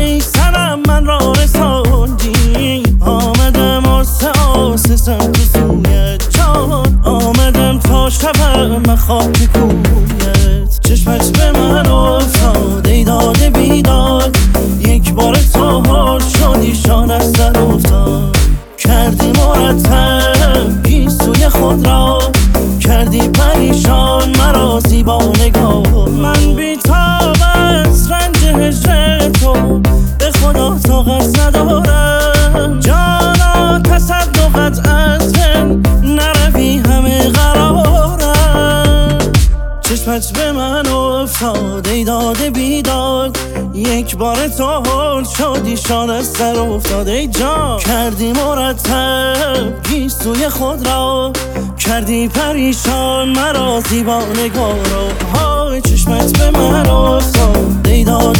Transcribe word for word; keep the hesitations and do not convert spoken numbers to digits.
ای سرم من را رساندی، آمدم آسه آسه سمت سویت جان، آمدم تا شبم خاک کویت. چشمت به من افتاد ای داده بیداد، یک بار تا حال شدی شان از سر افتاد. کردی مرتب گیسوی خود را، کردی پریشان مرا زیبا نگاه. من بی‌تاب از رنج هجر تو به خدا طاقت ندارم، جانا تصدقت از من نروی همه قرارم. چشمت به من افتاد ای داده بیداد، یک بار تا حال شدی شان از سر افتاد. ای جان کردی مرتب گیسوی خود را، کردی پریشان مرا زیبا نگاه را. های چشمت به من افتاد ای داده